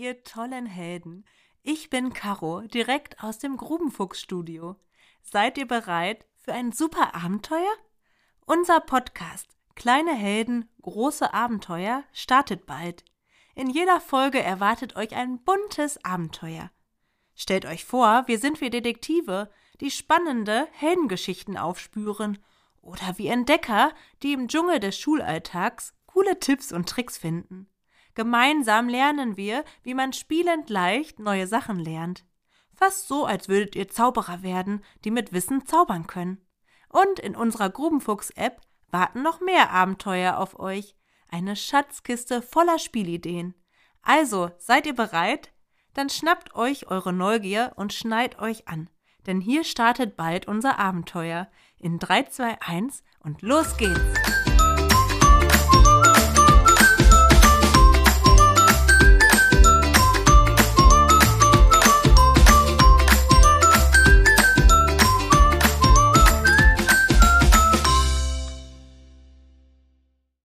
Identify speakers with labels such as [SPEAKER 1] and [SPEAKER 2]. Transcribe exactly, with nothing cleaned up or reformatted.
[SPEAKER 1] ihr tollen Helden. Ich bin Caro, direkt aus dem Grubenfuchs-Studio. Seid ihr bereit für ein super Abenteuer? Unser Podcast Kleine Helden, große Abenteuer startet bald. In jeder Folge erwartet euch ein buntes Abenteuer. Stellt euch vor, wir sind wie Detektive, die spannende Heldengeschichten aufspüren oder wie Entdecker, die im Dschungel des Schulalltags coole Tipps und Tricks finden. Gemeinsam lernen wir, wie man spielend leicht neue Sachen lernt. Fast so, als würdet ihr Zauberer werden, die mit Wissen zaubern können. Und in unserer Grubenfuchs-App warten noch mehr Abenteuer auf euch. Eine Schatzkiste voller Spielideen. Also, seid ihr bereit? Dann schnappt euch eure Neugier und schnallt euch an. Denn hier startet bald unser Abenteuer. In drei, zwei, eins und los geht's!